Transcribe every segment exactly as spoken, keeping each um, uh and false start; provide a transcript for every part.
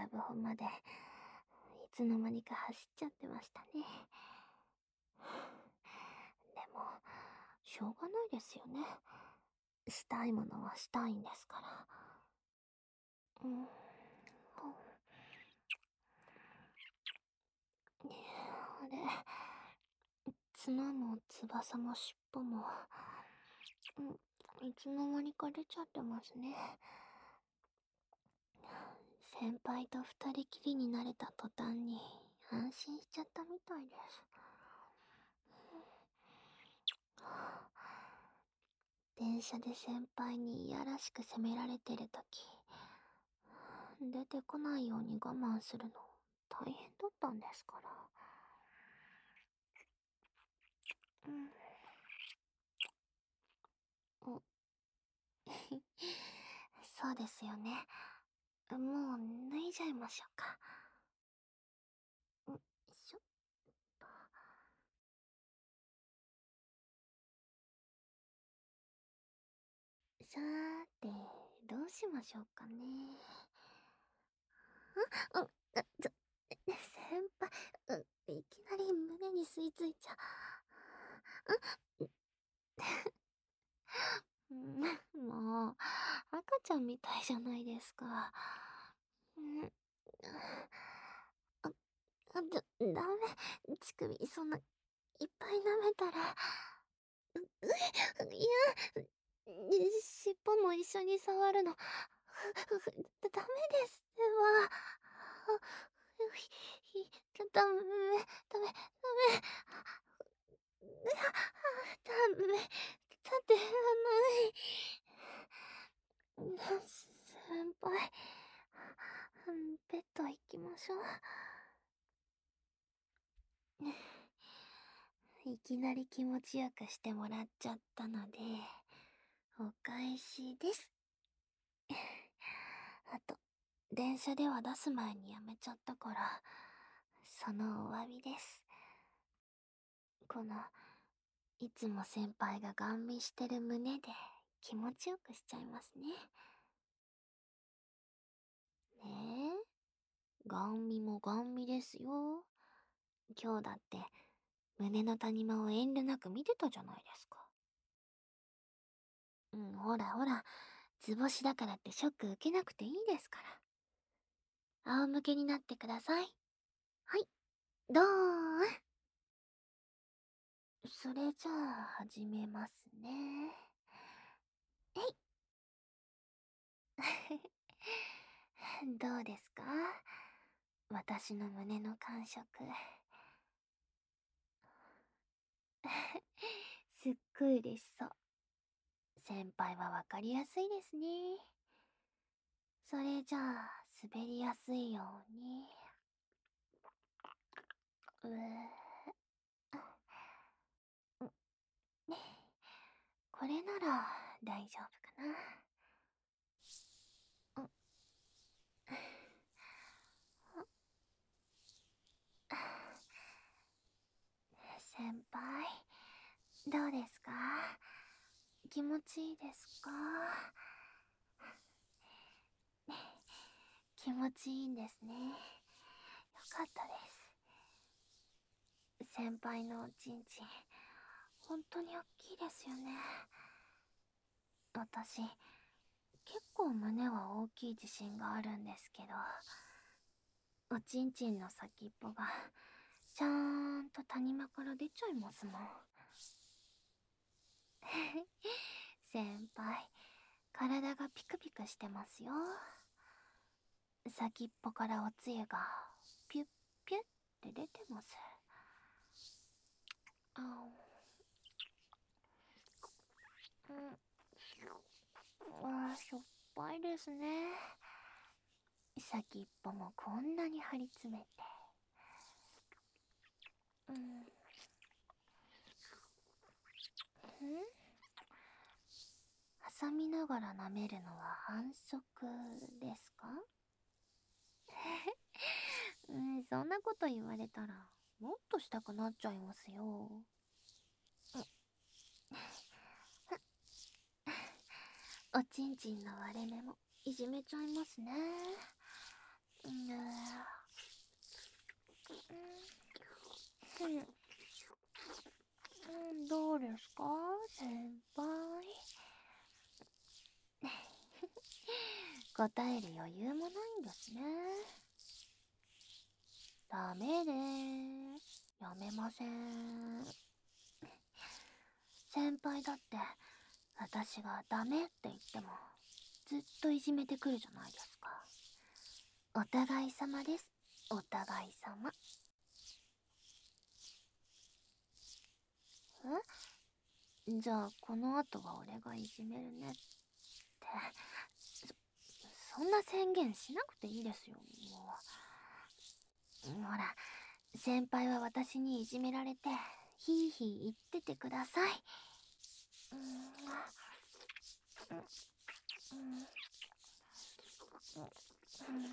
ブホまで、いつの間にか走っちゃってましたね。でも、しょうがないですよね。したいものはしたいんですから。うん。あれ、角も翼も尻尾も、うん、いつの間にか出ちゃってますね。先輩と二人きりになれた途端に安心しちゃったみたいです。電車で先輩にいやらしく責められてるとき、出てこないように我慢するの大変だったんですから。うん。おそうですよね。もう脱いじゃいましょうか。よいしょ。さーて、どうしましょうかね。あ、うん、あ、ちょ、先輩、う、いきなり胸に吸い付いちゃ。うん、もう、赤ちゃんみたいじゃないですか。うん、あ、あ、ちょ、ダメ。乳首、そんな、いっぱい舐めたら、う、ういや、尻尾も一緒に触るの、ふ、ふ、ダメですわ。ひ、ひ、ダメ、ダメ、ダメ。ダメ、立てない。先輩、ベッド行きましょう。いきなり気持ちよくしてもらっちゃったので、お返しです。あと、電車では出す前にやめちゃったから、そのお詫びです。この、いつも先輩がガン見してる胸で気持ちよくしちゃいますね。ねえ、ガン見もガン見ですよ。今日だって胸の谷間を遠慮なく見てたじゃないですか。うん、ほらほら、図星だからってショック受けなくていいですから。仰向けになってください。はい、どーん。それじゃあ、始めますね。えい。どうですか、私の胸の感触。すっごい嬉しそう。先輩はわかりやすいですね。それじゃあ、滑りやすいように。うー、ね、これなら大丈夫かな。うん、先輩、どうですか、気持ちいいですか。気持ちいいんですね。よかったです。先輩のおちんちん、本当に大きいですよね。私、結構胸は大きい自信があるんですけど、おちんちんの先っぽが、ちゃーんと谷間から出ちゃいますもん。先輩、体がピクピクしてますよ。先っぽからおつゆがピュッピュッって出てます。あ、うん、あ、しょっぱいですね。先っぽもこんなに張り詰めて。うん、ん、挟みながら舐めるのは反則ですか？うん、そんなこと言われたらもっとしたくなっちゃいますよ。おちんちんの割れ目もいじめちゃいますね。 うん、うん、うん、どうですか、先輩。答える余裕もないんですね。ダメでーす。やめません。先輩だって、私がダメって言っても、ずっといじめてくるじゃないですか。お互い様です。お互い様。え、じゃあ、この後は俺がいじめるねって、そ、そんな宣言しなくていいですよ、もう。ほら、先輩は私にいじめられて、ヒーヒー言っててください。うん、うん、うん、うん、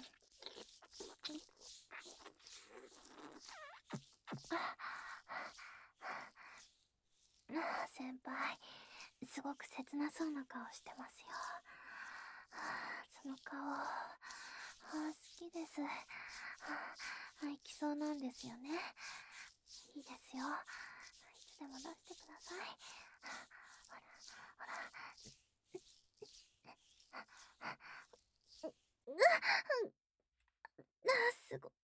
先輩、すごく切なそうな顔してますよ。その顔、好きです。いきそうなんですよね。いいですよ。いつでも出してください。ほら、ほら。うっ、すご、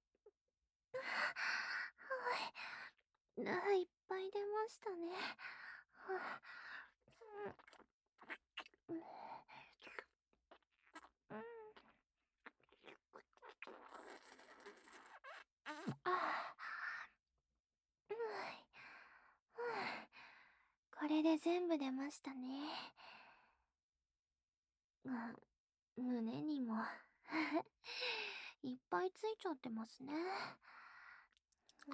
はい、いっぱい出ましたね。うん、これで全部出ましたね。うん、胸にもいっぱいついちゃってますね。うん。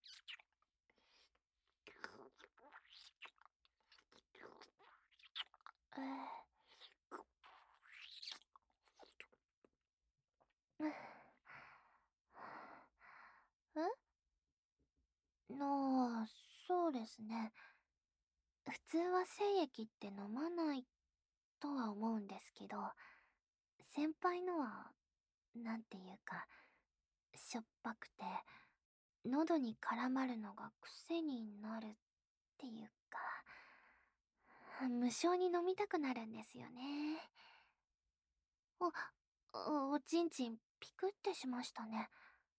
えああ、そうですね。普通は精液って飲まないとは思うんですけど、先輩のは、なんていうか、しょっぱくて、喉に絡まるのが癖になるっていうか、無性に飲みたくなるんですよね。お、お、おちんちんピクってしましたね。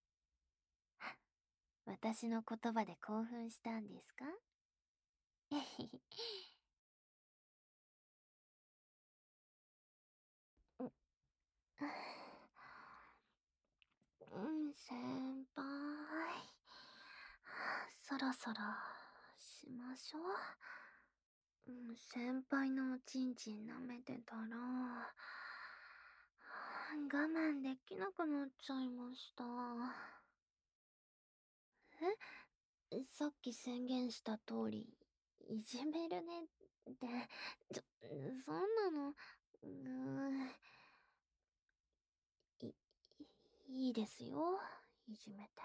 私の言葉で興奮したんですか？えへへ。うん、先輩。そろそろしましょう。うん、先輩のおちんちん舐めてたら、我慢できなくなっちゃいました。え、さっき宣言した通り、いじめるねって、ちょ、そんなの、うーい、いいですよ、いじめて。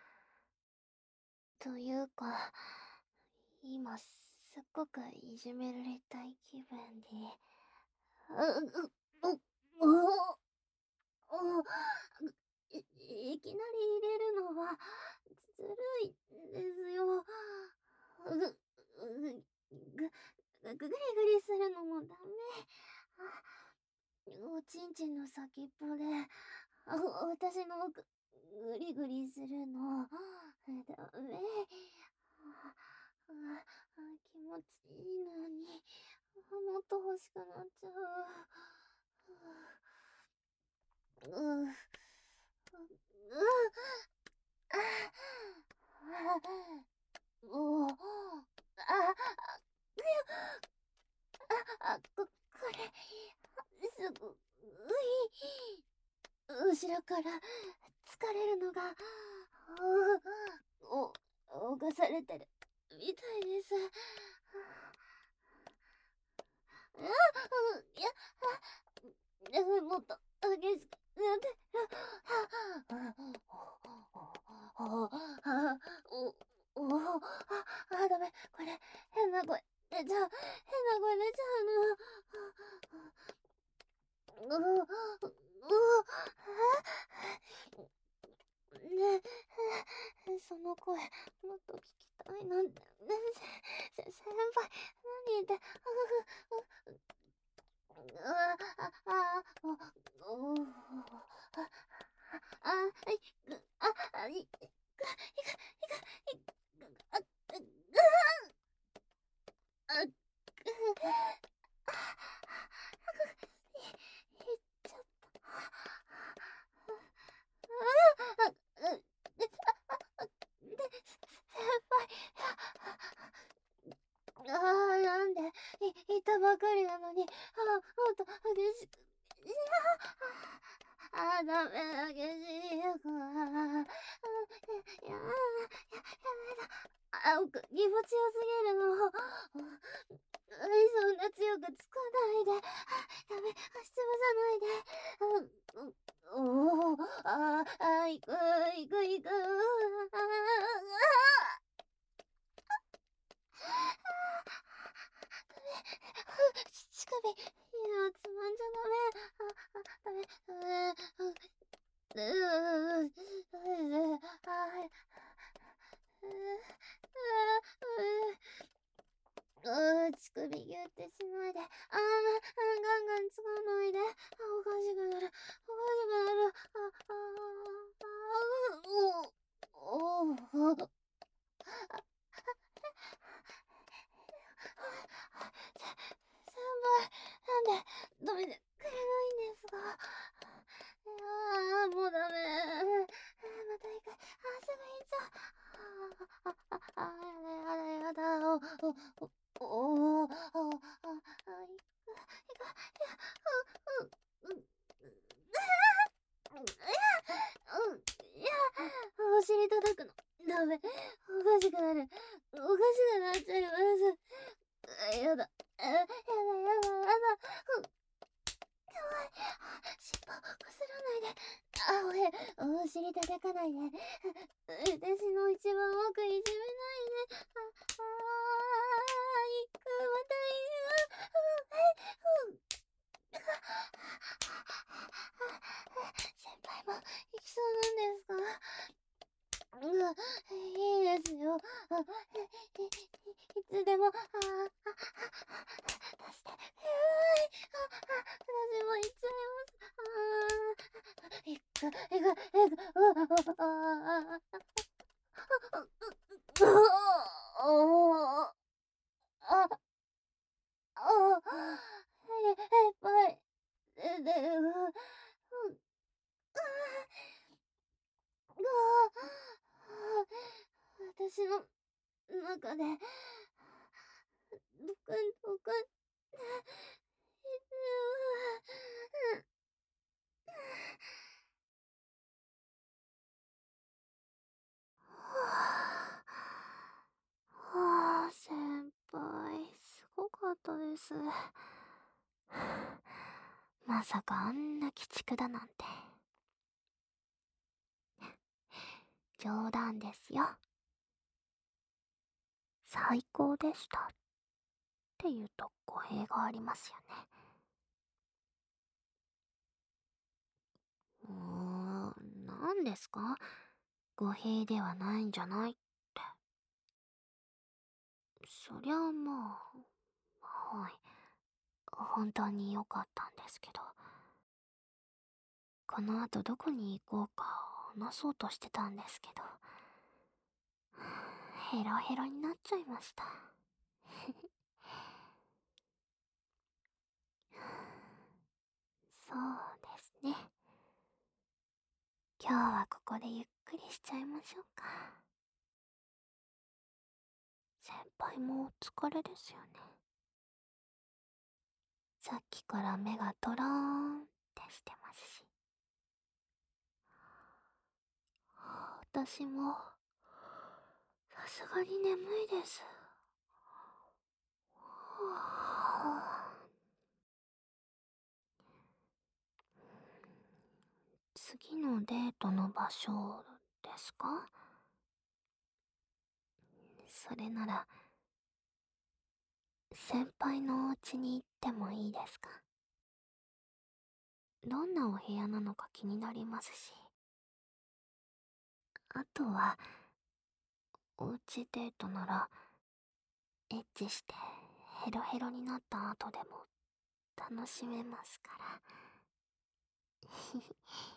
というか、今すっごくいじめられたい気分で、う、う、う、う、う、い、いきなり入れるのは、ずるいですよ。ぐ、ぐ、ぐ、ぐ、ぐりぐりするのもダメ。おちんちんの先っぽで、あ、私のぐ、ぐりぐりするの、ダメ。あ、あ、気持ちいいのに、もっと欲しくなっちゃう。う、う、う、う、う、あ、あ、こ、これ、すごい、後ろから疲れるのが、お、お、侵されてるみたいです。あ、いや、あ、もっと激しくなって、あ、あ、お、お、あ、あ、ダメ、これ、変な声出ちゃう、変な声出ちゃうの。う、う、う、 その声、もっと聞きたいなんて。ねせ、せ、先輩、何言って、うふふ、う、あ、あ、あ、お、お、あ、あ、い、あ、あ、い、いか、いか、いか、いか、あ、あ、あ、言っちゃった。あ、あ、で、で、先輩、ああ、なんで、い、言ったばかりなのに、ああ、もっと激しく、いや、ああ、ダメだ、激しいよ、こわ。いや、いや、やめだ。あ、気持ちよすぎるの。そんな強くつかないで。ダメ、足つぶさないで。おお、ああ、行く、行く、行く。ああ、乳首、いや、つまんじゃダメ。あ、あ、ダメ。うー、うー、うー、うー、うー、あ、うー、うー、うー、乳首ぎゅってしないで。あー、ガンガンつかないで。あ、おかしくなる。おかしくなる。あ、あー、あー、お、おー、先輩、なんで、ダメでくれないんですか？あー、もうダメ。また一回。あ、すぐ行っちゃう。あ、あ、あ、あ、やだやだやだ。お、お、お、お、あ、あ、あ、いく、いく、いや、うん、うん、うん、うん、いや、うん、いや、お尻叩くの。ダメ。おかしくなる。おかしくなっちゃいます。あ、やだ。あ、やだやだやだ。かわいい。尻尾こすらないで。あ、おへ、お尻叩かないで。私の一番奥いじめないで。あ、あー、行く、また行く。うん、うん。先輩も行きそうなんですか？うん、いいですよ。あ、い、い、い、いつでも、あ、あ、出して。えーい、あ、あ、私も行っちゃいます。あー、行く、行く、行く、うわ、あ、あ、あ、おー、あ、あ、え、いっぱい、で、で、う、うん、うわ、私の中で、ドクンドクン、いつはあ、はあ、先輩、すごかったです。まさかあんな鬼畜だなんて。冗談ですよ。最高でしたって言うと語弊がありますよね。うーん、何ですか？語弊ではないんじゃないって。そりゃあまあ、はい。本当に良かったんですけど。この後どこに行こうか話そうとしてたんですけど、ヘロヘロになっちゃいました。そうですね。今日はここでゆっくりしちゃいましょうか。先輩もお疲れですよね。さっきから目がトローンってしてますし。私も、さすがに眠いです。次のデートの場所ですか？それなら、先輩のお家に行ってもいいですか？どんなお部屋なのか気になりますし。あとは、 おうちデートなら、エッチしてヘロヘロになった後でも楽しめますから。